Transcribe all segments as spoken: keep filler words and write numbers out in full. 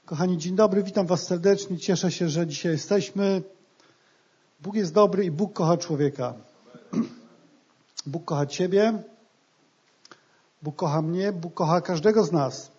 Kochani, dzień dobry, witam was serdecznie, cieszę się, że dzisiaj jesteśmy. Bóg jest dobry i Bóg kocha człowieka. Bóg kocha ciebie, Bóg kocha mnie, Bóg kocha każdego z nas.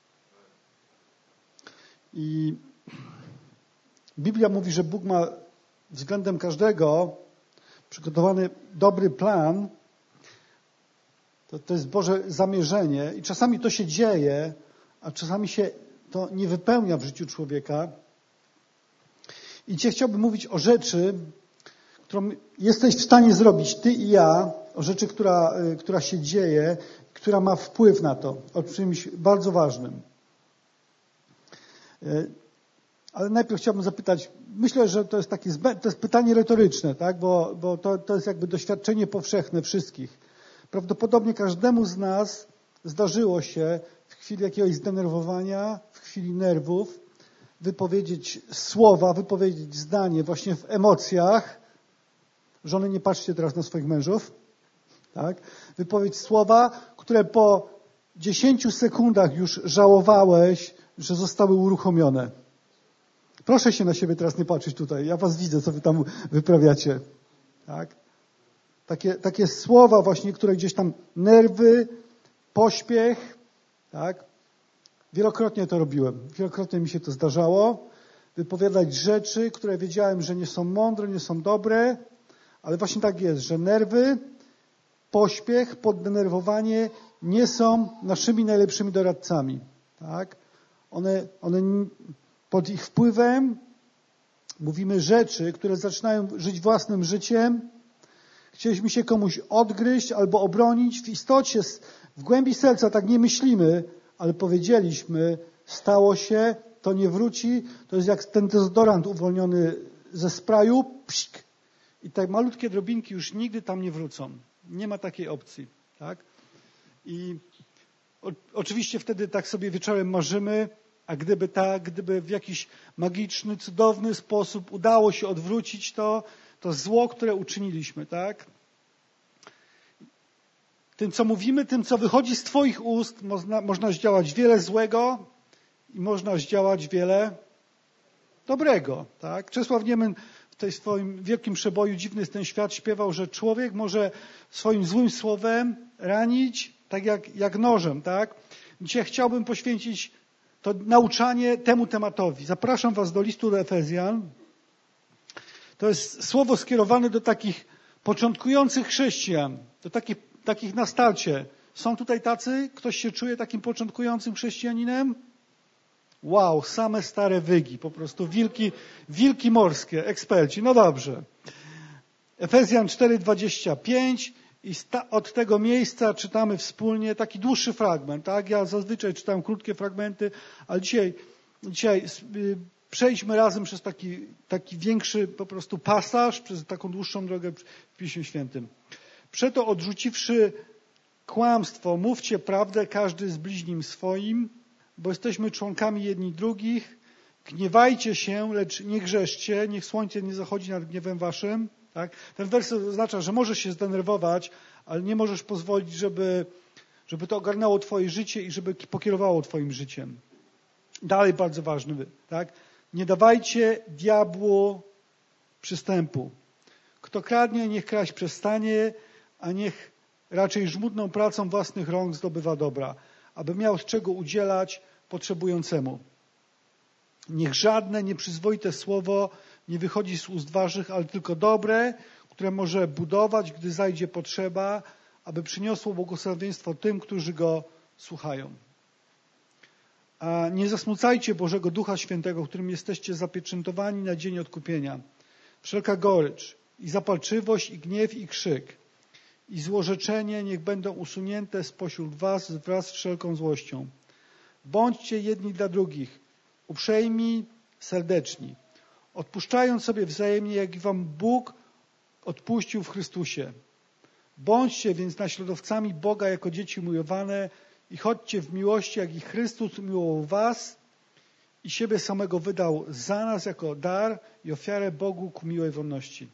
I Biblia mówi, że Bóg ma względem każdego przygotowany dobry plan. To, to jest Boże zamierzenie i czasami to się dzieje, a czasami się to nie wypełnia w życiu człowieka. I dzisiaj chciałbym mówić o rzeczy, którą jesteś w stanie zrobić ty i ja, o rzeczy, która, która się dzieje, która ma wpływ na to, o czymś bardzo ważnym. Ale najpierw chciałbym zapytać, myślę, że to jest takie, to jest pytanie retoryczne, tak? bo, bo to, to jest jakby doświadczenie powszechne wszystkich. Prawdopodobnie każdemu z nas zdarzyło się w chwili jakiegoś zdenerwowania, w chwili nerwów, wypowiedzieć słowa, wypowiedzieć zdanie właśnie w emocjach. Żony, nie patrzcie teraz na swoich mężów. Tak? Wypowiedzieć słowa, które po dziesięciu sekundach już żałowałeś, że zostały uruchomione. Proszę się na siebie teraz nie patrzeć tutaj. Ja was widzę, co wy tam wyprawiacie. Tak? Takie, takie słowa właśnie, które gdzieś tam nerwy, pośpiech, tak? Wielokrotnie to robiłem. Wielokrotnie mi się to zdarzało. Wypowiadać rzeczy, które wiedziałem, że nie są mądre, nie są dobre, ale właśnie tak jest, że nerwy, pośpiech, poddenerwowanie nie są naszymi najlepszymi doradcami. Tak? One, one pod ich wpływem mówimy rzeczy, które zaczynają żyć własnym życiem. Chcieliśmy się komuś odgryźć albo obronić. W istocie, w głębi serca tak nie myślimy, ale powiedzieliśmy, stało się, to nie wróci. To jest jak ten dezodorant uwolniony ze spraju. Psik. I te malutkie drobinki już nigdy tam nie wrócą. Nie ma takiej opcji. Tak? I o, oczywiście wtedy tak sobie wieczorem marzymy, a gdyby tak, gdyby w jakiś magiczny, cudowny sposób udało się odwrócić to, to zło, które uczyniliśmy, tak? Tym, co mówimy, tym, co wychodzi z twoich ust, można, można zdziałać wiele złego i można zdziałać wiele dobrego, tak? Czesław Niemen w tej swoim wielkim przeboju Dziwny jest ten świat śpiewał, że człowiek może swoim złym słowem ranić tak jak, jak nożem, tak? Dzisiaj chciałbym poświęcić to nauczanie temu tematowi. Zapraszam was do listu do Efezjan. To jest słowo skierowane do takich początkujących chrześcijan, do takich, takich na starcie. Są tutaj tacy? Ktoś się czuje takim początkującym chrześcijaninem? Wow, same stare wygi, po prostu wilki, wilki morskie, eksperci. No dobrze. Efezjan cztery, dwadzieścia pięć i sta, od tego miejsca czytamy wspólnie taki dłuższy fragment. Tak? Ja zazwyczaj czytam krótkie fragmenty, ale dzisiaj, dzisiaj przejdźmy razem przez taki, taki większy po prostu pasaż, przez taką dłuższą drogę w Piśmie Świętym. Przeto odrzuciwszy kłamstwo, mówcie prawdę każdy z bliźnim swoim, bo jesteśmy członkami jedni drugich. Gniewajcie się, lecz nie grzeszcie, niech słońce nie zachodzi nad gniewem waszym. Tak? Ten werset oznacza, że możesz się zdenerwować, ale nie możesz pozwolić, żeby, żeby to ogarnęło twoje życie i żeby pokierowało twoim życiem. Dalej bardzo ważny, tak? Nie dawajcie diabłu przystępu. Kto kradnie, niech kraść przestanie, a niech raczej żmudną pracą własnych rąk zdobywa dobra, aby miał z czego udzielać potrzebującemu. Niech żadne nieprzyzwoite słowo nie wychodzi z ust waszych, ale tylko dobre, które może budować, gdy zajdzie potrzeba, aby przyniosło błogosławieństwo tym, którzy go słuchają. A nie zasmucajcie Bożego Ducha Świętego, którym jesteście zapieczętowani na dzień odkupienia. Wszelka gorycz i zapalczywość, i gniew, i krzyk, i złorzeczenie niech będą usunięte spośród was wraz z wszelką złością. Bądźcie jedni dla drugich, uprzejmi, serdeczni, odpuszczając sobie wzajemnie, jak i wam Bóg odpuścił w Chrystusie. Bądźcie więc naśladowcami Boga jako dzieci umiłowane i chodźcie w miłości, jak i Chrystus umiłował was i siebie samego wydał za nas jako dar i ofiarę Bogu ku miłej wolności.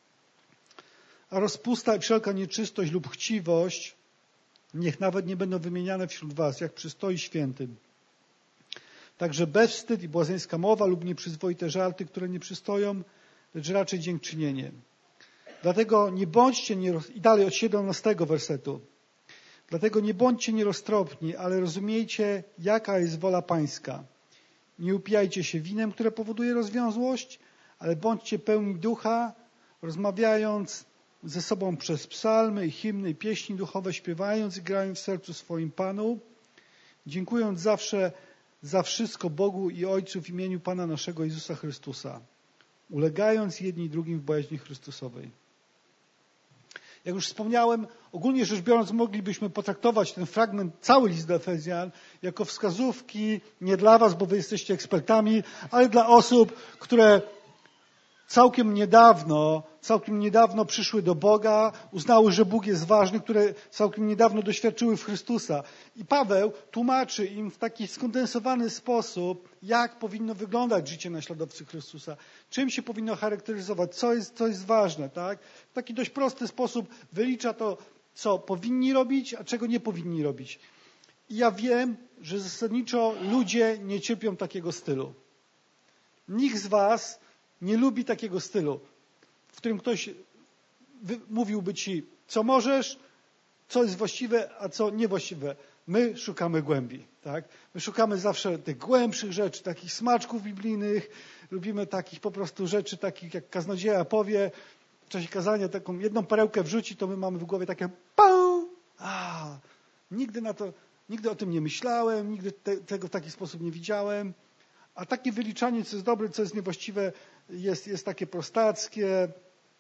A rozpusta i wszelka nieczystość lub chciwość niech nawet nie będą wymieniane wśród was, jak przystoi świętym. Także bezwstyd i błazeńska mowa lub nieprzyzwoite żarty, które nie przystoją, lecz raczej dziękczynienie. Dlatego nie bądźcie, nieroz... i dalej od siedemnastego wersetu. Dlatego nie bądźcie nieroztropni, ale rozumiejcie, jaka jest wola Pańska. Nie upijajcie się winem, które powoduje rozwiązłość, ale bądźcie pełni ducha, rozmawiając ze sobą przez psalmy i hymny i pieśni duchowe, śpiewając i grając w sercu swoim Panu, dziękując zawsze za wszystko Bogu i Ojcu w imieniu Pana naszego Jezusa Chrystusa, ulegając jedni drugim w bojaźni Chrystusowej. Jak już wspomniałem, ogólnie rzecz biorąc moglibyśmy potraktować ten fragment, cały list do Efezjan, jako wskazówki nie dla was, bo wy jesteście ekspertami, ale dla osób, które całkiem niedawno, całkiem niedawno przyszły do Boga, uznały, że Bóg jest ważny, które całkiem niedawno doświadczyły w Chrystusa. I Paweł tłumaczy im w taki skondensowany sposób, jak powinno wyglądać życie naśladowcy Chrystusa, czym się powinno charakteryzować, co jest, co jest ważne, tak? W taki dość prosty sposób wylicza to, co powinni robić, a czego nie powinni robić. I ja wiem, że zasadniczo ludzie nie cierpią takiego stylu. Nikt z was nie lubi takiego stylu, w którym ktoś mówiłby ci, co możesz, co jest właściwe, a co niewłaściwe. My szukamy głębi, tak? My szukamy zawsze tych głębszych rzeczy, takich smaczków biblijnych. Lubimy takich po prostu rzeczy, takich jak kaznodzieja powie, w czasie kazania taką jedną perełkę wrzuci, to my mamy w głowie takie pał! A, nigdy na to, nigdy o tym nie myślałem, nigdy te, tego w taki sposób nie widziałem. A takie wyliczanie, co jest dobre, co jest niewłaściwe, jest, jest takie prostackie.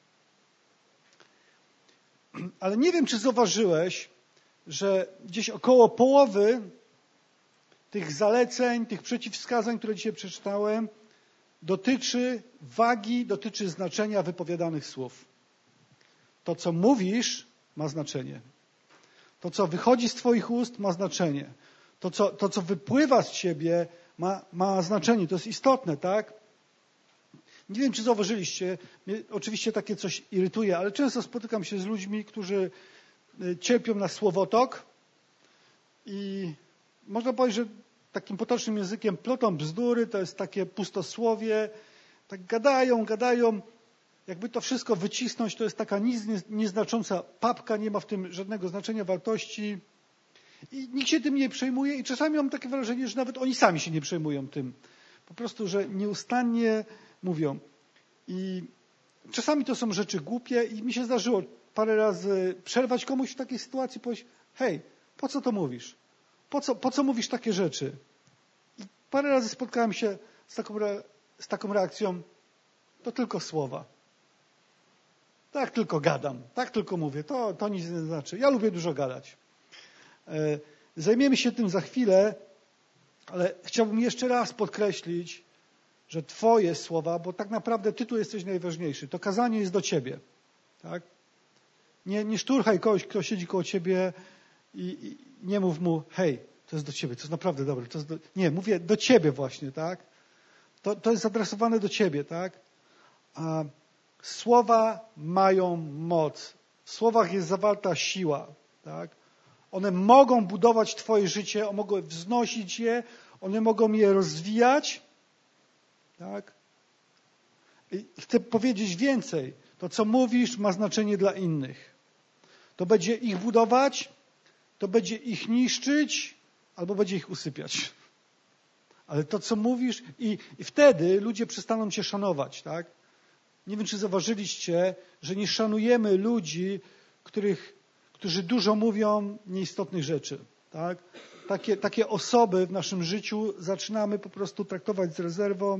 Ale nie wiem, czy zauważyłeś, że gdzieś około połowy tych zaleceń, tych przeciwwskazań, które dzisiaj przeczytałem, dotyczy wagi, dotyczy znaczenia wypowiadanych słów. To, co mówisz, ma znaczenie. To, co wychodzi z twoich ust, ma znaczenie. To, co, to, co wypływa z ciebie, ma, ma znaczenie. To jest istotne, tak? Nie wiem, czy zauważyliście, mnie oczywiście takie coś irytuje, ale często spotykam się z ludźmi, którzy cierpią na słowotok i można powiedzieć, że takim potocznym językiem plotą bzdury, to jest takie pustosłowie, tak gadają, gadają, jakby to wszystko wycisnąć, to jest taka nic nieznacząca papka, nie ma w tym żadnego znaczenia, wartości i nikt się tym nie przejmuje i czasami mam takie wrażenie, że nawet oni sami się nie przejmują tym. Po prostu, że nieustannie mówią. I czasami to są rzeczy głupie i mi się zdarzyło parę razy przerwać komuś w takiej sytuacji i powiedzieć, hej, po co to mówisz? Po co, po co mówisz takie rzeczy? I parę razy spotkałem się z taką, re, z taką reakcją, to tylko słowa. Tak tylko gadam, tak tylko mówię, to, to nic nie znaczy. Ja lubię dużo gadać. E, zajmiemy się tym za chwilę, ale chciałbym jeszcze raz podkreślić, że twoje słowa, bo tak naprawdę ty tu jesteś najważniejszy. To kazanie jest do ciebie. Tak? Nie, nie szturchaj kogoś, kto siedzi koło ciebie i, i nie mów mu, hej, to jest do ciebie, to jest naprawdę dobre. To jest do... Nie, mówię do ciebie właśnie, tak? To, to jest adresowane do ciebie, tak? A słowa mają moc. W słowach jest zawarta siła, tak? One mogą budować twoje życie, one mogą wznosić je, one mogą je rozwijać, tak? I chcę powiedzieć więcej. To, co mówisz, ma znaczenie dla innych. To będzie ich budować, to będzie ich niszczyć, albo będzie ich usypiać. Ale to, co mówisz, i, i wtedy ludzie przestaną cię szanować, tak? Nie wiem, czy zauważyliście, że nie szanujemy ludzi, których, którzy dużo mówią nieistotnych rzeczy, tak? Takie, takie osoby w naszym życiu zaczynamy po prostu traktować z rezerwą.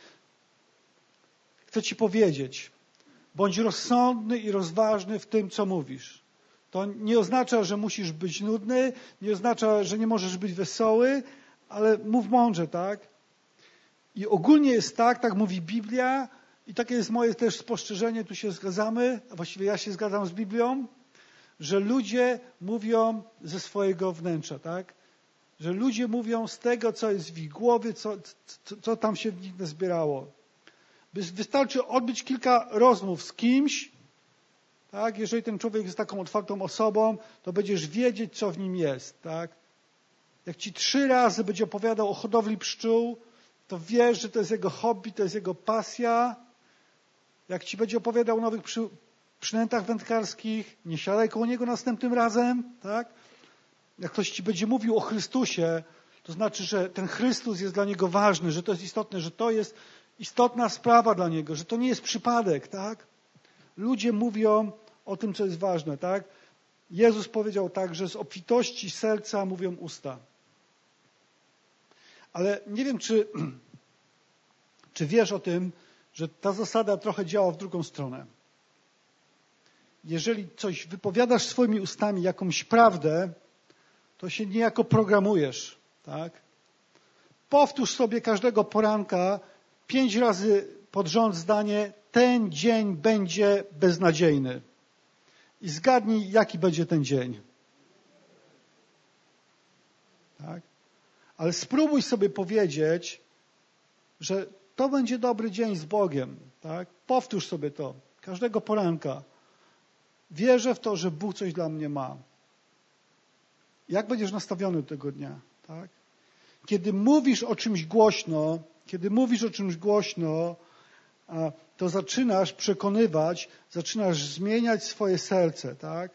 Chcę ci powiedzieć, bądź rozsądny i rozważny w tym, co mówisz. To nie oznacza, że musisz być nudny, nie oznacza, że nie możesz być wesoły, ale mów mądrze, tak? I ogólnie jest tak, tak mówi Biblia i takie jest moje też spostrzeżenie, tu się zgadzamy, a właściwie ja się zgadzam z Biblią, że ludzie mówią ze swojego wnętrza, tak? Że ludzie mówią z tego, co jest w ich głowie, co, co, co tam się w nich nazbierało. Wystarczy odbyć kilka rozmów z kimś, tak? Jeżeli ten człowiek jest taką otwartą osobą, to będziesz wiedzieć, co w nim jest, tak? Jak ci trzy razy będzie opowiadał o hodowli pszczół, to wiesz, że to jest jego hobby, to jest jego pasja. Jak ci będzie opowiadał o nowych przy, przynętach wędkarskich, nie siadaj koło niego następnym razem, tak? Jak ktoś ci będzie mówił o Chrystusie, to znaczy, że ten Chrystus jest dla niego ważny, że to jest istotne, że to jest istotna sprawa dla niego, że to nie jest przypadek, tak? Ludzie mówią o tym, co jest ważne, tak? Jezus powiedział tak, że z obfitości serca mówią usta. Ale nie wiem, czy, czy wiesz o tym, że ta zasada trochę działa w drugą stronę. Jeżeli coś wypowiadasz swoimi ustami, jakąś prawdę, to się niejako programujesz, tak? Powtórz sobie każdego poranka pięć razy pod rząd zdanie: ten dzień będzie beznadziejny. I zgadnij, jaki będzie ten dzień. Tak? Ale spróbuj sobie powiedzieć, że to będzie dobry dzień z Bogiem. Tak? Powtórz sobie to każdego poranka. Wierzę w to, że Bóg coś dla mnie ma. Jak będziesz nastawiony do tego dnia? Tak? Kiedy mówisz o czymś głośno, kiedy mówisz o czymś głośno, to zaczynasz przekonywać, zaczynasz zmieniać swoje serce, tak?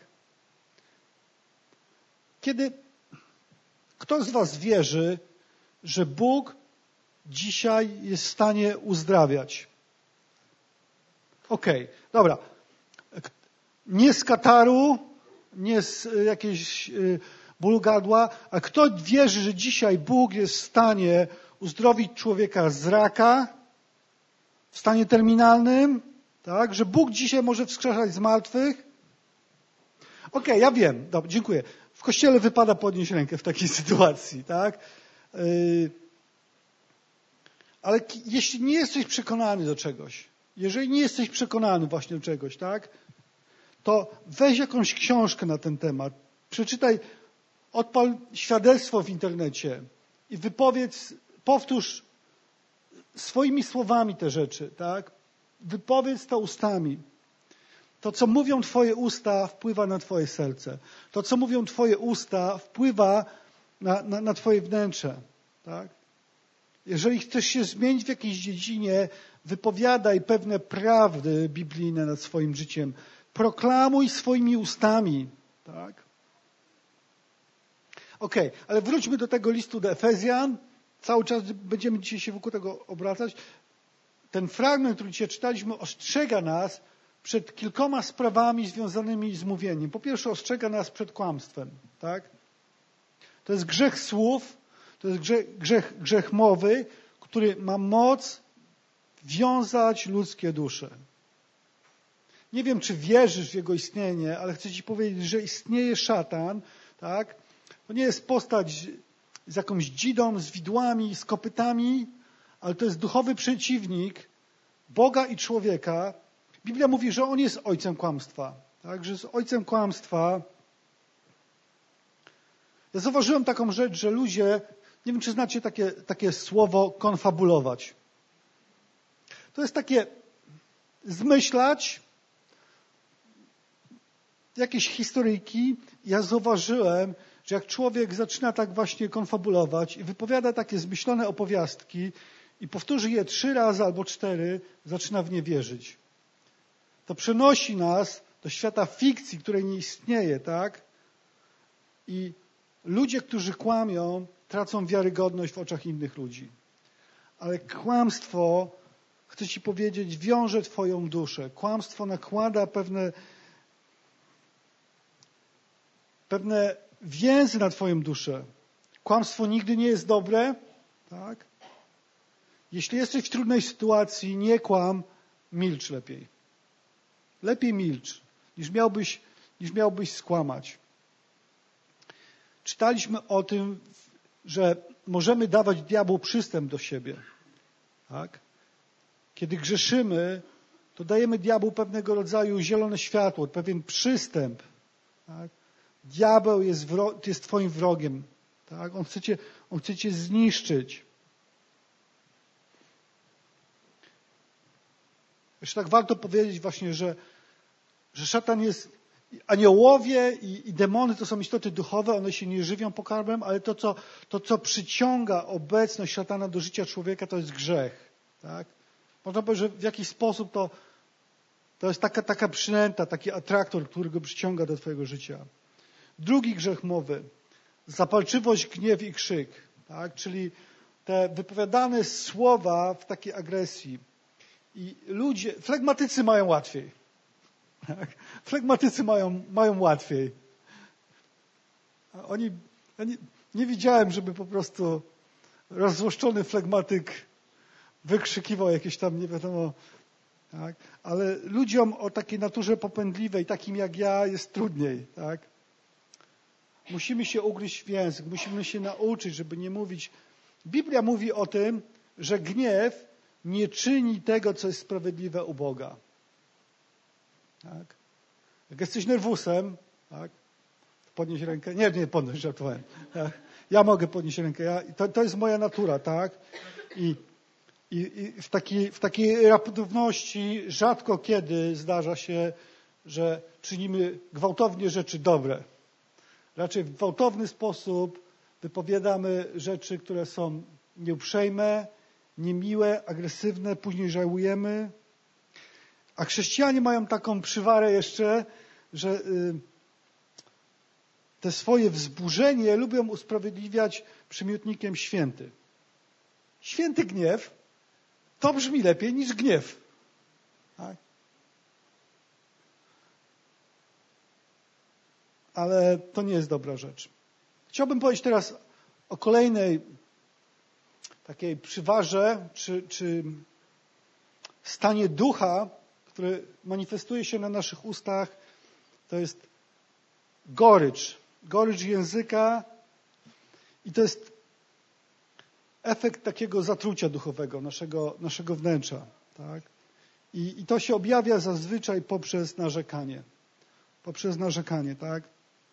Kiedy kto z was wierzy, że Bóg dzisiaj jest w stanie uzdrawiać? Okej, okay, dobra. Nie z kataru, nie z jakiejś bólu gardła, a kto wierzy, że dzisiaj Bóg jest w stanie uzdrowić człowieka z raka, w stanie terminalnym, tak? Że Bóg dzisiaj może wskrzeszać z martwych? Okej, okay, ja wiem, dobra, dziękuję. W kościele wypada podnieść rękę w takiej sytuacji, tak? Yy, ale jeśli nie jesteś przekonany do czegoś, jeżeli nie jesteś przekonany właśnie do czegoś, tak? To weź jakąś książkę na ten temat, przeczytaj, odpal świadectwo w internecie i wypowiedz, powtórz swoimi słowami te rzeczy, tak? Wypowiedz to ustami. To, co mówią twoje usta, wpływa na twoje serce. To, co mówią twoje usta, wpływa na, na, na twoje wnętrze, tak? Jeżeli chcesz się zmienić w jakiejś dziedzinie, wypowiadaj pewne prawdy biblijne nad swoim życiem. Proklamuj swoimi ustami, tak? Okej, okay, ale wróćmy do tego listu do Efezjan. Cały czas będziemy dzisiaj się wokół tego obracać. Ten fragment, który dzisiaj czytaliśmy, ostrzega nas przed kilkoma sprawami związanymi z mówieniem. Po pierwsze, ostrzega nas przed kłamstwem, tak? To jest grzech słów, to jest grzech, grzech, grzech mowy, który ma moc wiązać ludzkie dusze. Nie wiem, czy wierzysz w jego istnienie, ale chcę ci powiedzieć, że istnieje szatan, tak? To nie jest postać z jakąś dzidą, z widłami, z kopytami, ale to jest duchowy przeciwnik Boga i człowieka. Biblia mówi, że on jest ojcem kłamstwa. Tak? Że jest ojcem kłamstwa. Ja zauważyłem taką rzecz, że ludzie, nie wiem, czy znacie takie, takie słowo konfabulować. To jest takie zmyślać jakieś historyjki. Ja zauważyłem, że jak człowiek zaczyna tak właśnie konfabulować i wypowiada takie zmyślone opowiastki i powtórzy je trzy razy albo cztery, zaczyna w nie wierzyć. To przenosi nas do świata fikcji, której nie istnieje, tak? I ludzie, którzy kłamią, tracą wiarygodność w oczach innych ludzi. Ale kłamstwo, chcę ci powiedzieć, wiąże twoją duszę. Kłamstwo nakłada pewne, pewne więzy na twoją duszę. Kłamstwo nigdy nie jest dobre, tak? Jeśli jesteś w trudnej sytuacji, nie kłam, milcz lepiej. Lepiej milcz, niż miałbyś, niż miałbyś skłamać. Czytaliśmy o tym, że możemy dawać diabłu przystęp do siebie. Tak? Kiedy grzeszymy, to dajemy diabłu pewnego rodzaju zielone światło, pewien przystęp. Tak? Diabeł jest, wro- jest twoim wrogiem. Tak? On chce cię, on chce cię zniszczyć. Jeszcze tak warto powiedzieć właśnie, że, że szatan jest Aniołowie i, i demony to są istoty duchowe, one się nie żywią pokarmem, ale to co, to, co przyciąga obecność szatana do życia człowieka, to jest grzech. Tak? Można powiedzieć, że w jakiś sposób to, to jest taka, taka przynęta, taki atraktor, który go przyciąga do twojego życia. Drugi grzech mowy. Zapalczywość, gniew i krzyk. Tak? Czyli te wypowiadane słowa w takiej agresji. I ludzie, flegmatycy mają łatwiej. Tak? Flegmatycy mają, mają łatwiej. A oni, ja nie, nie widziałem, żeby po prostu rozzłoszczony flegmatyk wykrzykiwał jakieś tam, nie wiadomo. Tak? Ale ludziom o takiej naturze popędliwej, takim jak ja, jest trudniej. Tak? Musimy się ugryźć w język, musimy się nauczyć, żeby nie mówić. Biblia mówi o tym, że gniew nie czyni tego, co jest sprawiedliwe u Boga. Tak? Jak jesteś nerwusem, tak? Podnieś rękę. Nie, nie podnieś, żartowałem. Tak? Ja mogę podnieść rękę. Ja, to, to jest moja natura, tak? I, i, i w, takiej, w takiej raptowności rzadko kiedy zdarza się, że czynimy gwałtownie rzeczy dobre. Raczej w gwałtowny sposób wypowiadamy rzeczy, które są nieuprzejme, niemiłe, agresywne, później żałujemy. A chrześcijanie mają taką przywarę jeszcze, że te swoje wzburzenie lubią usprawiedliwiać przymiotnikiem święty. Święty gniew to brzmi lepiej niż gniew. Tak? Ale to nie jest dobra rzecz. Chciałbym powiedzieć teraz o kolejnej takiej przywarze, czy, czy stanie ducha, który manifestuje się na naszych ustach. To jest gorycz. Gorycz języka i to jest efekt takiego zatrucia duchowego naszego, naszego wnętrza. Tak? I, I to się objawia zazwyczaj poprzez narzekanie. Poprzez narzekanie, tak?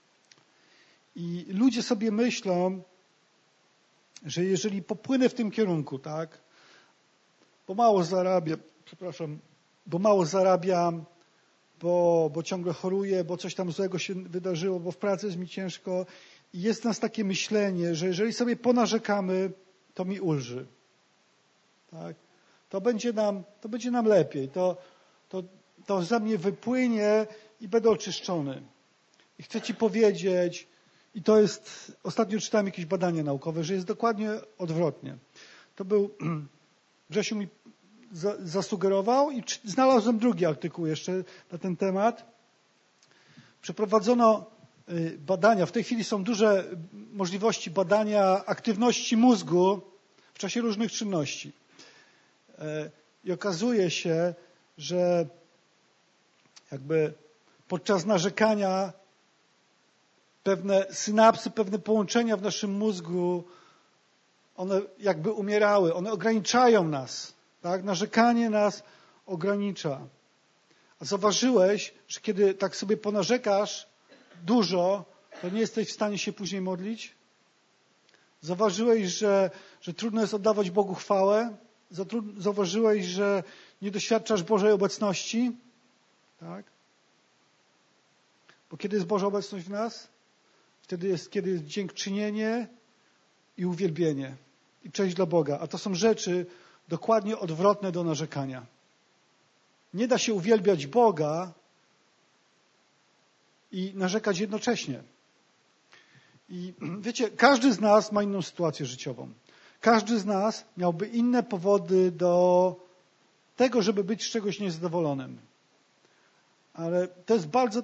I ludzie sobie myślą, że jeżeli popłynę w tym kierunku, tak, bo mało zarabiam, przepraszam, bo mało zarabiam, bo, bo ciągle choruję, bo coś tam złego się wydarzyło, bo w pracy jest mi ciężko. I jest w nas takie myślenie, że jeżeli sobie ponarzekamy, to mi ulży. Tak? To będzie nam, to będzie nam lepiej. To, to, to za mnie wypłynie i będę oczyszczony. I chcę ci powiedzieć, i to jest, ostatnio czytałem jakieś badania naukowe, że jest dokładnie odwrotnie. To był, Grzesiu mi za, zasugerował i znalazłem drugi artykuł jeszcze na ten temat. Przeprowadzono badania, w tej chwili są duże możliwości badania aktywności mózgu w czasie różnych czynności. I okazuje się, że jakby podczas narzekania pewne synapsy, pewne połączenia w naszym mózgu, one jakby umierały, one ograniczają nas. Tak? Narzekanie nas ogranicza. A zauważyłeś, że kiedy tak sobie ponarzekasz dużo, to nie jesteś w stanie się później modlić? Zauważyłeś, że, że trudno jest oddawać Bogu chwałę? Zauważyłeś, że nie doświadczasz Bożej obecności? Tak? Bo kiedy jest Boża obecność w nas? Wtedy jest, kiedy jest dziękczynienie i uwielbienie. I cześć dla Boga. A to są rzeczy dokładnie odwrotne do narzekania. Nie da się uwielbiać Boga i narzekać jednocześnie. I wiecie, każdy z nas ma inną sytuację życiową. Każdy z nas miałby inne powody do tego, żeby być z czegoś niezadowolonym. Ale to jest bardzo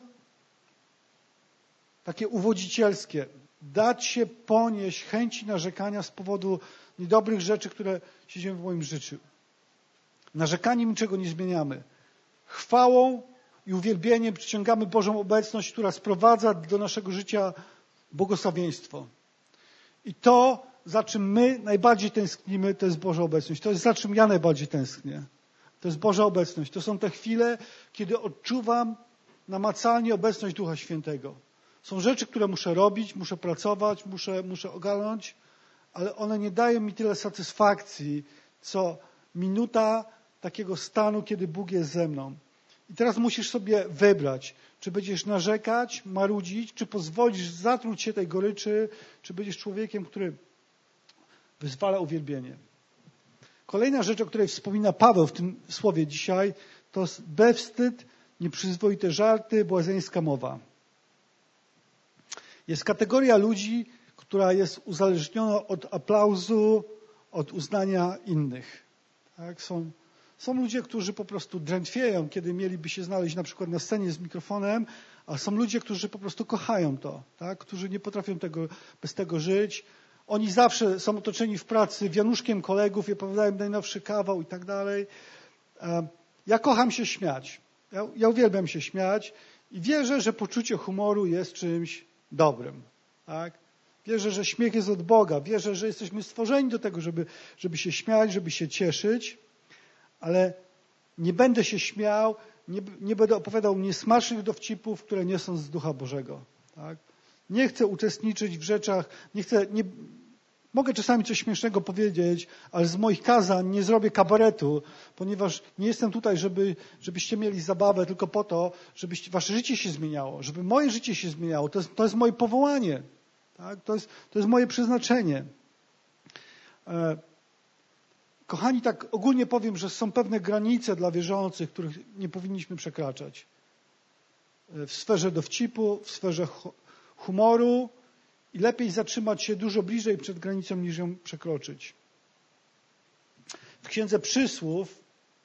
takie uwodzicielskie. Dać się ponieść chęci narzekania z powodu niedobrych rzeczy, które się dzieją w moim życiu. Narzekaniem niczego nie zmieniamy. Chwałą i uwielbieniem przyciągamy Bożą obecność, która sprowadza do naszego życia błogosławieństwo. I to, za czym my najbardziej tęsknimy, to jest Boża obecność. To jest za czym ja najbardziej tęsknię. To jest Boża obecność. To są te chwile, kiedy odczuwam namacalnie obecność Ducha Świętego. Są rzeczy, które muszę robić, muszę pracować, muszę, muszę ogarnąć, ale one nie dają mi tyle satysfakcji, co minuta takiego stanu, kiedy Bóg jest ze mną. I teraz musisz sobie wybrać, Czy będziesz narzekać, marudzić, czy pozwolisz zatruć się tej goryczy, czy będziesz człowiekiem, który wyzwala uwielbienie. Kolejna rzecz, o której wspomina Paweł w tym słowie dzisiaj, to jest bezwstyd, nieprzyzwoite żarty, błazeńska mowa. Jest kategoria ludzi, która jest uzależniona od aplauzu, od uznania innych. Tak? Są, są ludzie, którzy po prostu drętwieją, kiedy mieliby się znaleźć na przykład na scenie z mikrofonem, a są ludzie, którzy po prostu kochają to, tak? Którzy nie potrafią tego, bez tego żyć. Oni zawsze są otoczeni w pracy wianuszkiem kolegów i opowiadają najnowszy kawał i tak dalej. Ja kocham się śmiać. Ja, ja uwielbiam się śmiać i wierzę, że poczucie humoru jest czymś dobrym. Tak? Wierzę, że śmiech jest od Boga. Wierzę, że jesteśmy stworzeni do tego, żeby, żeby się śmiać, żeby się cieszyć, ale nie będę się śmiał, nie, nie będę opowiadał niesmacznych dowcipów, które nie są z Ducha Bożego. Tak? Nie chcę uczestniczyć w rzeczach, nie chcę, nie, mogę czasami coś śmiesznego powiedzieć, ale z moich kazań nie zrobię kabaretu, ponieważ nie jestem tutaj, żeby, żebyście mieli zabawę tylko po to, żeby wasze życie się zmieniało, żeby moje życie się zmieniało. To jest, to jest moje powołanie. Tak? To jest, to jest moje przeznaczenie. E, kochani, tak ogólnie powiem, że są pewne granice dla wierzących, których nie powinniśmy przekraczać. W sferze dowcipu, w sferze humoru i lepiej zatrzymać się dużo bliżej przed granicą, niż ją przekroczyć. W Księdze Przysłów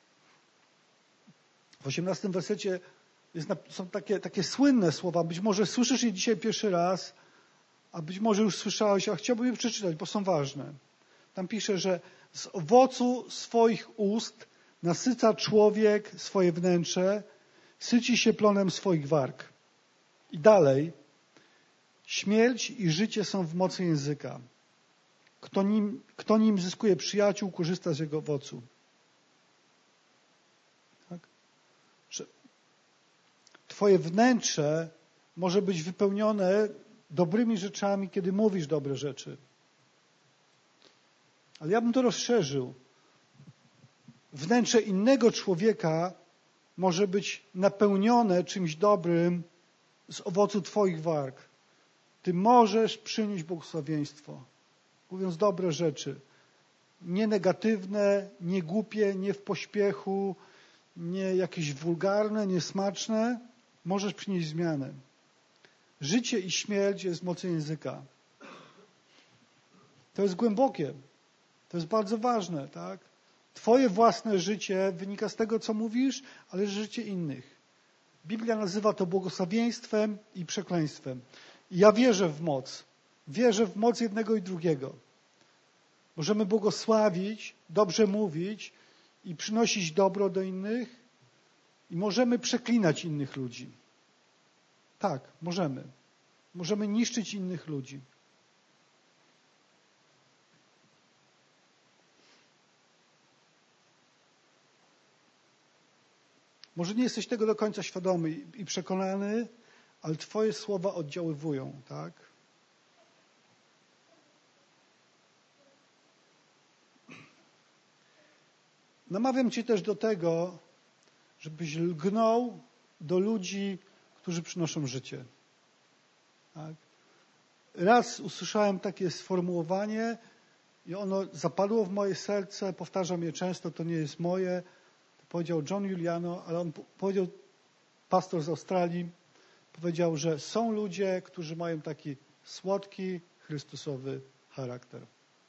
w osiemnastym wersecie jest, są takie, takie słynne słowa. Być może słyszysz je dzisiaj pierwszy raz, a być może już słyszałeś, a chciałbym je przeczytać, bo są ważne. Tam pisze, że z owocu swoich ust nasyca człowiek swoje wnętrze, syci się plonem swoich warg. I dalej, śmierć i życie są w mocy języka. Kto nim, kto nim zyskuje przyjaciół, korzysta z jego owocu. Tak? Że twoje wnętrze może być wypełnione dobrymi rzeczami, kiedy mówisz dobre rzeczy. Ale ja bym to rozszerzył. Wnętrze innego człowieka może być napełnione czymś dobrym z owocu twoich warg. Ty możesz przynieść błogosławieństwo, mówiąc dobre rzeczy. Nie negatywne, nie głupie, nie w pośpiechu, nie jakieś wulgarne, niesmaczne. Możesz przynieść zmianę. Życie i śmierć jest w mocy języka. To jest głębokie. To jest bardzo ważne, tak? Twoje własne życie wynika z tego, co mówisz, ale życie innych. Biblia nazywa to błogosławieństwem i przekleństwem. I ja wierzę w moc. Wierzę w moc jednego i drugiego. Możemy błogosławić, dobrze mówić i przynosić dobro do innych i możemy przeklinać innych ludzi. Tak, możemy. Możemy niszczyć innych ludzi. Może nie jesteś tego do końca świadomy i przekonany, ale twoje słowa oddziaływują, tak? Namawiam cię też do tego, żebyś lgnął do ludzi, którzy przynoszą życie. Tak? Raz usłyszałem takie sformułowanie i ono zapadło w moje serce, powtarzam je często, to nie jest moje. To powiedział John Juliano, ale on powiedział, pastor z Australii, powiedział, że są ludzie, którzy mają taki słodki, chrystusowy charakter.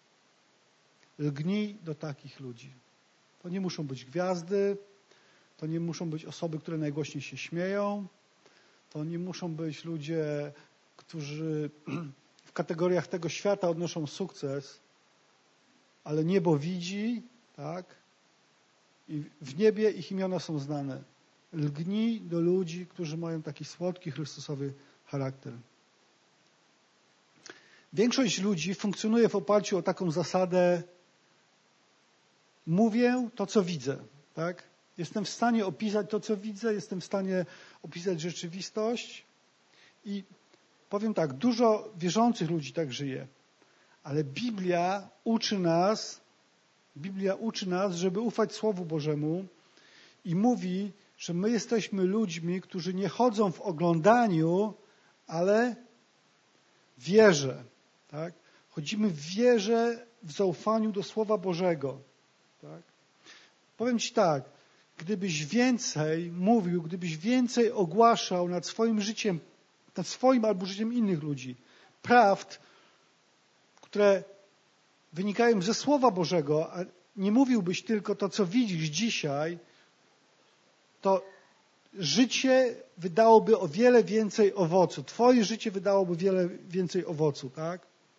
Lgnij do takich ludzi. To nie muszą być gwiazdy, to nie muszą być osoby, które najgłośniej się śmieją, to nie muszą być ludzie, którzy w kategoriach tego świata odnoszą sukces, ale niebo widzi, tak? I w niebie ich imiona są znane. Lgnij do ludzi, którzy mają taki słodki, chrystusowy charakter. Większość ludzi funkcjonuje w oparciu o taką zasadę: mówię to, co widzę, tak? Jestem w stanie opisać to, co widzę, jestem w stanie opisać rzeczywistość i powiem tak, dużo wierzących ludzi tak żyje, ale Biblia uczy nas, Biblia uczy nas, żeby ufać Słowu Bożemu i mówi, że my jesteśmy ludźmi, którzy nie chodzą w oglądaniu, ale w wierze. Tak? Chodzimy w wierze, w zaufaniu do Słowa Bożego. Tak? Powiem Ci tak, gdybyś więcej mówił, gdybyś więcej ogłaszał nad swoim życiem, nad swoim albo życiem innych ludzi, prawd, które wynikają ze Słowa Bożego, a nie mówiłbyś tylko to, co widzisz dzisiaj, to życie wydałoby o wiele więcej owocu. Twoje życie wydałoby wiele więcej owocu, tak?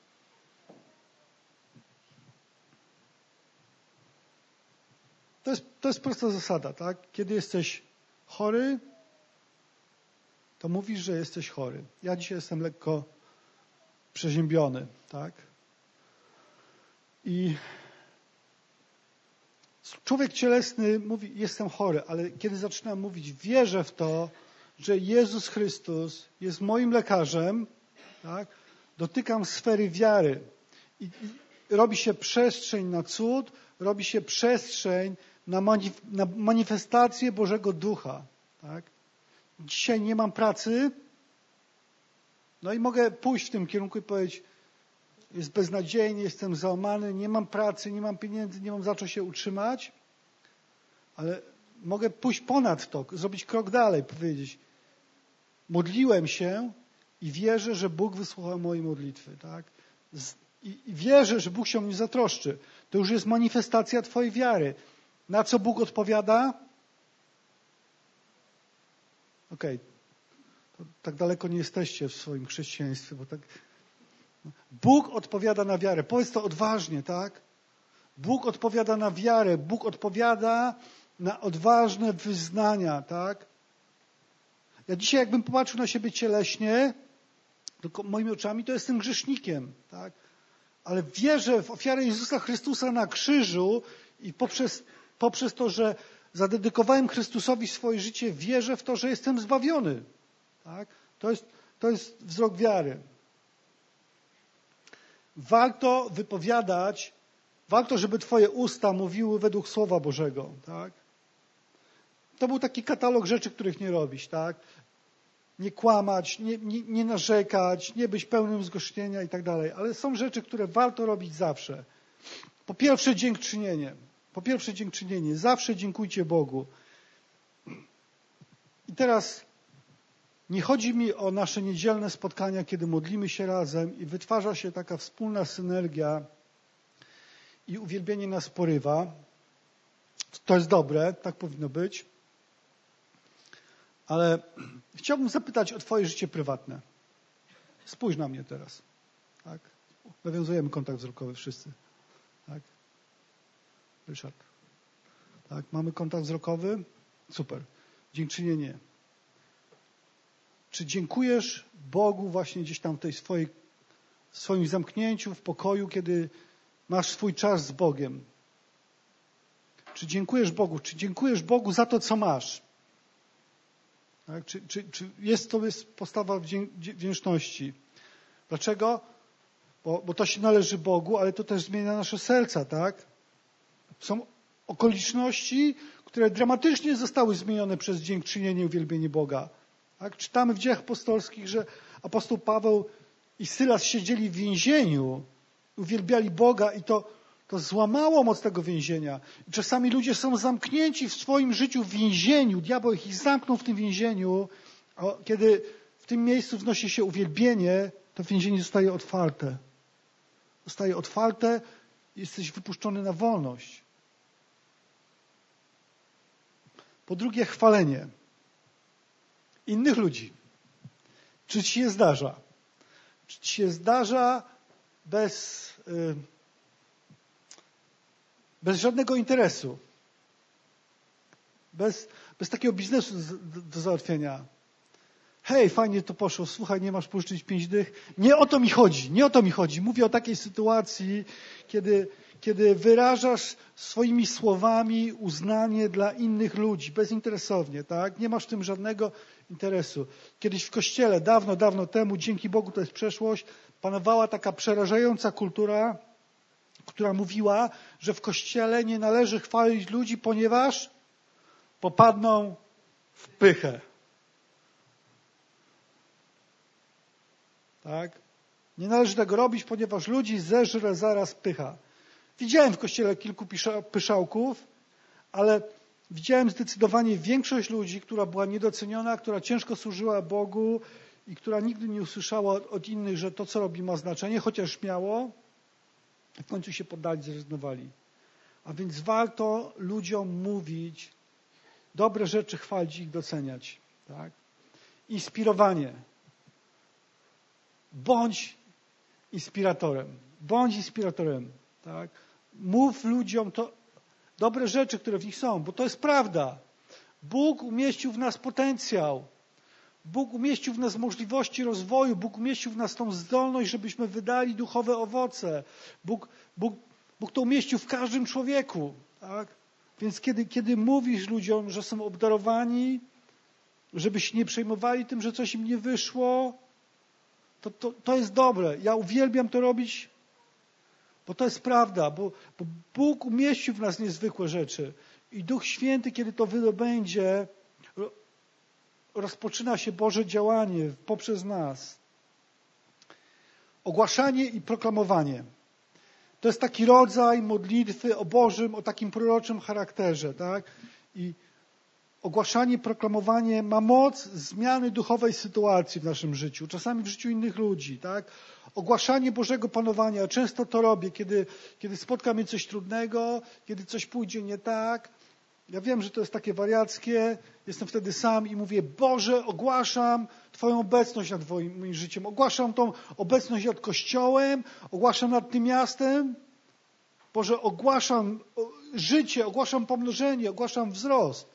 To jest, to jest prosta zasada, tak? Kiedy jesteś chory, to mówisz, że jesteś chory. Ja dzisiaj jestem lekko przeziębiony, tak? I człowiek cielesny mówi, jestem chory, ale kiedy zaczynam mówić, wierzę w to, że Jezus Chrystus jest moim lekarzem, tak? Dotykam sfery wiary i, i robi się przestrzeń na cud, robi się przestrzeń na, manif- na manifestację Bożego Ducha. Tak? Dzisiaj nie mam pracy, no i mogę pójść w tym kierunku i powiedzieć, jest beznadziejnie, jestem załamany, nie mam pracy, nie mam pieniędzy, nie mam za co się utrzymać, ale mogę pójść ponad to, zrobić krok dalej, powiedzieć, modliłem się i wierzę, że Bóg wysłuchał mojej modlitwy. Tak? I wierzę, że Bóg się o mnie zatroszczy. To już jest manifestacja Twojej wiary. Na co Bóg odpowiada? Okej, okay. Tak daleko nie jesteście w swoim chrześcijaństwie, bo tak... Bóg odpowiada na wiarę. Powiedz to odważnie, tak? Bóg odpowiada na wiarę. Bóg odpowiada na odważne wyznania, tak? Ja dzisiaj jakbym popatrzył na siebie cieleśnie, tylko moimi oczami, to jestem grzesznikiem, tak? Ale wierzę w ofiarę Jezusa Chrystusa na krzyżu i poprzez, poprzez to, że zadedykowałem Chrystusowi swoje życie, wierzę w to, że jestem zbawiony. Tak? To jest, to jest wzrok wiary. Warto wypowiadać, warto, żeby Twoje usta mówiły według Słowa Bożego. Tak? To był taki katalog rzeczy, których nie robić. Tak? Nie kłamać, nie, nie, nie narzekać, nie być pełnym zgorzknienia i tak dalej. Ale są rzeczy, które warto robić zawsze. Po pierwsze dziękczynienie. Po pierwsze dziękczynienie. Zawsze dziękujcie Bogu. I teraz nie chodzi mi o nasze niedzielne spotkania, kiedy modlimy się razem i wytwarza się taka wspólna synergia i uwielbienie nas porywa. To jest dobre, tak powinno być. Ale chciałbym zapytać o Twoje życie prywatne. Spójrz na mnie teraz. Tak? Nawiązujemy kontakt wzrokowy wszyscy. Tak? Ryszard. Tak? Mamy kontakt wzrokowy? Super. Dziękczynienie. Czy dziękujesz Bogu właśnie gdzieś tam w tej swojej, w swoim zamknięciu, w pokoju, kiedy masz swój czas z Bogiem? Czy dziękujesz Bogu? Czy dziękujesz Bogu za to, co masz? Tak? Czy, czy, czy jest to jest postawa wdzięczności? Dlaczego? Bo, bo to się należy Bogu, ale to też zmienia nasze serca, tak? Są okoliczności, które dramatycznie zostały zmienione przez dziękczynienie i uwielbienie Boga. Tak? Czytamy w Dziejach Apostolskich, że apostoł Paweł i Sylas siedzieli w więzieniu, uwielbiali Boga i to, to złamało moc tego więzienia. I czasami ludzie są zamknięci w swoim życiu w więzieniu. Diabeł ich zamknął w tym więzieniu. A kiedy w tym miejscu wznosi się uwielbienie, to więzienie zostaje otwarte. Zostaje otwarte i jesteś wypuszczony na wolność. Po drugie, chwalenie innych ludzi. Czy ci się zdarza? Czy ci się zdarza bez, yy, bez żadnego interesu? Bez, bez takiego biznesu do, do załatwienia. Hej, fajnie to poszło, słuchaj, nie masz pożyczyć pięć dych. Nie o to mi chodzi, nie o to mi chodzi. Mówię o takiej sytuacji, kiedy, kiedy wyrażasz swoimi słowami uznanie dla innych ludzi, bezinteresownie, tak? Nie masz w tym żadnego interesu. Kiedyś w kościele, dawno, dawno temu, dzięki Bogu to jest przeszłość, panowała taka przerażająca kultura, która mówiła, że w kościele nie należy chwalić ludzi, ponieważ popadną w pychę. Tak? Nie należy tego robić, ponieważ ludzi zeżre zaraz pycha. Widziałem w kościele kilku pyszałków, ale widziałem zdecydowanie większość ludzi, która była niedoceniona, która ciężko służyła Bogu i która nigdy nie usłyszała od innych, że to, co robi, ma znaczenie, chociaż miało. W końcu się poddali, zrezygnowali. A więc warto ludziom mówić, dobre rzeczy chwalić i ich doceniać. Tak? Inspirowanie. Bądź inspiratorem. Bądź inspiratorem. Tak? Mów ludziom to dobre rzeczy, które w nich są, bo to jest prawda. Bóg umieścił w nas potencjał. Bóg umieścił w nas możliwości rozwoju. Bóg umieścił w nas tą zdolność, żebyśmy wydali duchowe owoce. Bóg, Bóg, Bóg to umieścił w każdym człowieku. Tak? Więc kiedy, kiedy mówisz ludziom, że są obdarowani, żeby się nie przejmowali tym, że coś im nie wyszło, to, to, to jest dobre. Ja uwielbiam to robić, bo to jest prawda, bo, bo Bóg umieścił w nas niezwykłe rzeczy. I Duch Święty, kiedy to wydobędzie, rozpoczyna się Boże działanie poprzez nas. Ogłaszanie i proklamowanie. To jest taki rodzaj modlitwy o Bożym, o takim proroczym charakterze. Tak? I ogłaszanie, proklamowanie ma moc zmiany duchowej sytuacji w naszym życiu, czasami w życiu innych ludzi. Tak? Ogłaszanie Bożego panowania. Często to robię, kiedy, kiedy spotka mnie coś trudnego, kiedy coś pójdzie nie tak. Ja wiem, że to jest takie wariackie. Jestem wtedy sam i mówię: Boże, ogłaszam Twoją obecność nad Twoim, moim życiem. Ogłaszam tą obecność nad Kościołem, ogłaszam nad tym miastem. Boże, ogłaszam życie, ogłaszam pomnożenie, ogłaszam wzrost.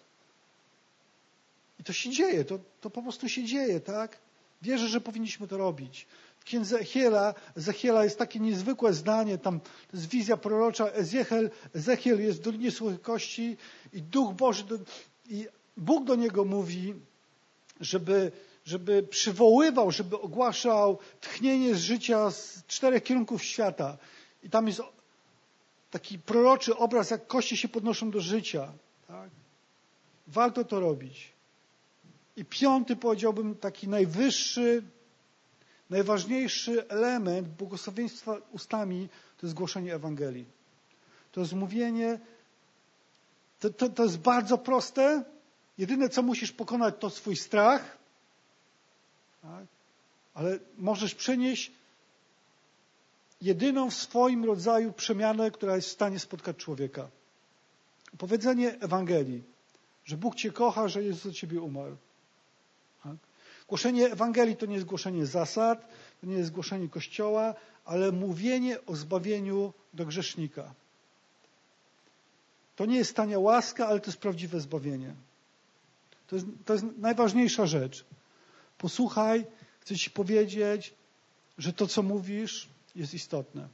I to się dzieje, to, to po prostu się dzieje, tak? Wierzę, że powinniśmy to robić. W księdze Ezechiela, Ezechiela jest takie niezwykłe zdanie, tam to jest wizja prorocza. Ezechiel, Ezechiel jest w Dolinie Suchych Kości i Duch Boży, do, i Bóg do niego mówi, żeby, żeby przywoływał, żeby ogłaszał tchnienie z życia z czterech kierunków świata. I tam jest taki proroczy obraz, jak kości się podnoszą do życia. Tak? Warto to robić. I piąty, powiedziałbym, taki najwyższy, najważniejszy element błogosławieństwa ustami to jest głoszenie Ewangelii. To jest mówienie, to, to, to jest bardzo proste. Jedyne, co musisz pokonać, to swój strach. Tak? Ale możesz przenieść jedyną w swoim rodzaju przemianę, która jest w stanie spotkać człowieka. Powiedzenie Ewangelii, że Bóg Cię kocha, że Jezus za Ciebie umarł. Tak? Głoszenie Ewangelii to nie jest głoszenie zasad, to nie jest głoszenie Kościoła, ale mówienie o zbawieniu do grzesznika. To nie jest tania łaska, ale to jest prawdziwe zbawienie. To jest, to jest najważniejsza rzecz. Posłuchaj, chcę Ci powiedzieć, że to, co mówisz, jest istotne.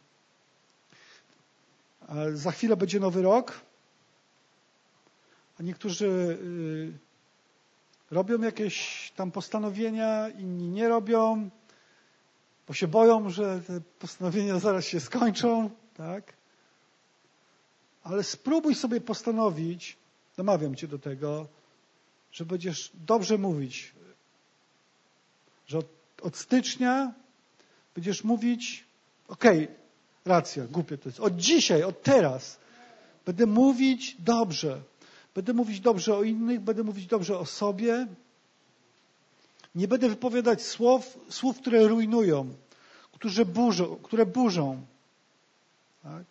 Za chwilę będzie nowy rok, a niektórzy y, robią jakieś tam postanowienia, inni nie robią, bo się boją, że te postanowienia zaraz się skończą, tak? Ale spróbuj sobie postanowić, namawiam Cię do tego, że będziesz dobrze mówić, że od, od stycznia będziesz mówić: okej, okay, racja, głupie to jest. Od dzisiaj, od teraz będę mówić dobrze. Będę mówić dobrze o innych, będę mówić dobrze o sobie. Nie będę wypowiadać słów, słów, które rujnują, które burzą. Które burzą. Tak?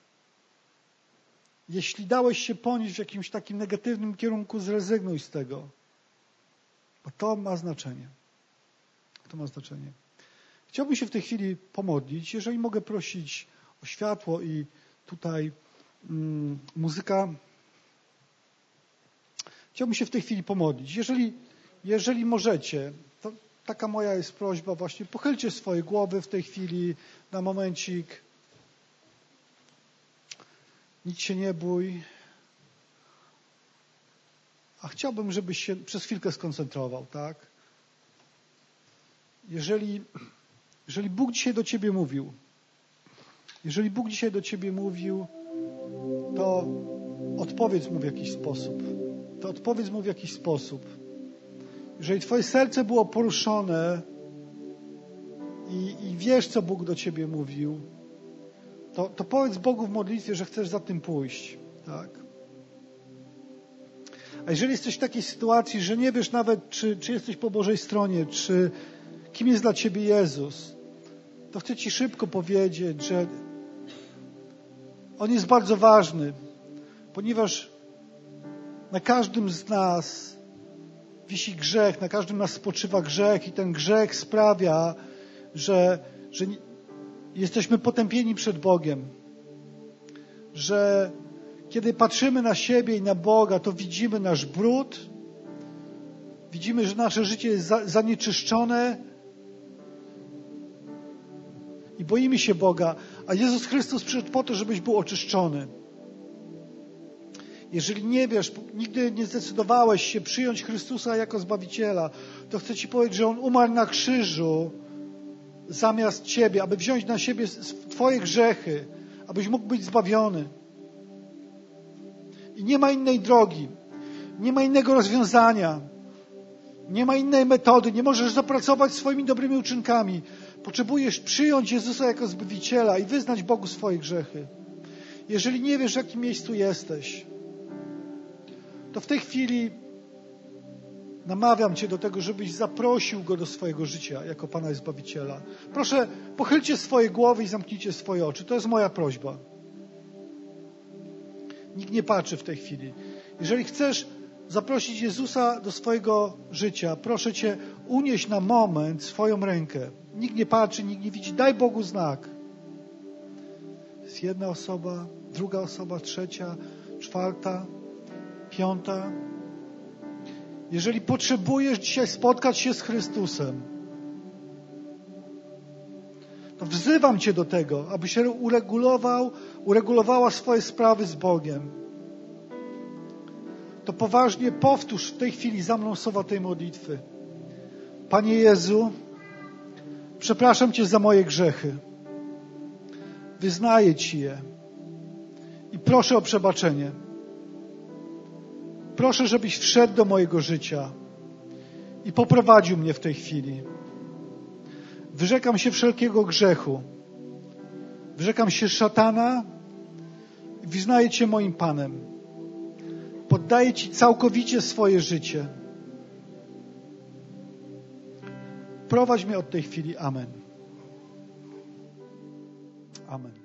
Jeśli dałeś się ponieść w jakimś takim negatywnym kierunku, zrezygnuj z tego. Bo to ma znaczenie. To ma znaczenie. Chciałbym się w tej chwili pomodlić. Jeżeli mogę prosić o światło i tutaj mm, muzyka. Chciałbym się w tej chwili pomodlić. Jeżeli, jeżeli możecie, to taka moja jest prośba właśnie, pochylcie swoje głowy w tej chwili na momencik. Nic się nie bój. A chciałbym, żebyś się przez chwilkę skoncentrował, tak? Jeżeli, jeżeli Bóg dzisiaj do Ciebie mówił, jeżeli Bóg dzisiaj do Ciebie mówił, to odpowiedz Mu w jakiś sposób. To odpowiedz Mu w jakiś sposób. jeżeli twoje serce było poruszone i, i wiesz, co Bóg do ciebie mówił, to, to powiedz Bogu w modlitwie, że chcesz za tym pójść. Tak? A jeżeli jesteś w takiej sytuacji, że nie wiesz nawet, czy, czy jesteś po Bożej stronie, czy kim jest dla ciebie Jezus, to chcę ci szybko powiedzieć, że On jest bardzo ważny, ponieważ na każdym z nas wisi grzech, na każdym z nas spoczywa grzech i ten grzech sprawia, że, że jesteśmy potępieni przed Bogiem. Że kiedy patrzymy na siebie i na Boga, to widzimy nasz brud, widzimy, że nasze życie jest za, zanieczyszczone i boimy się Boga, a Jezus Chrystus przyszedł po to, żebyś był oczyszczony. Jeżeli nie wiesz, nigdy nie zdecydowałeś się przyjąć Chrystusa jako Zbawiciela, to chcę ci powiedzieć, że On umarł na krzyżu zamiast ciebie, aby wziąć na siebie twoje grzechy, abyś mógł być zbawiony. I nie ma innej drogi, nie ma innego rozwiązania, nie ma innej metody, nie możesz zapracować swoimi dobrymi uczynkami. Potrzebujesz przyjąć Jezusa jako Zbawiciela i wyznać Bogu swoje grzechy. Jeżeli nie wiesz, w jakim miejscu jesteś, to w tej chwili namawiam Cię do tego, żebyś zaprosił Go do swojego życia jako Pana i Zbawiciela. Proszę, pochylcie swoje głowy i zamknijcie swoje oczy. To jest moja prośba. Nikt nie patrzy w tej chwili. Jeżeli chcesz zaprosić Jezusa do swojego życia, proszę Cię, unieś na moment swoją rękę. Nikt nie patrzy, nikt nie widzi. Daj Bogu znak. Jest jedna osoba, druga osoba, trzecia, czwarta, piąta. Jeżeli potrzebujesz dzisiaj spotkać się z Chrystusem, to wzywam Cię do tego, abyś uregulował, uregulowała swoje sprawy z Bogiem. To poważnie powtórz w tej chwili za mną słowa tej modlitwy. Panie Jezu, przepraszam Cię za moje grzechy. Wyznaję Ci je i proszę o przebaczenie. Proszę, żebyś wszedł do mojego życia i poprowadził mnie w tej chwili. Wyrzekam się wszelkiego grzechu. Wyrzekam się szatana i wyznaję Cię moim Panem. Poddaję Ci całkowicie swoje życie. Prowadź mnie od tej chwili. Amen. Amen.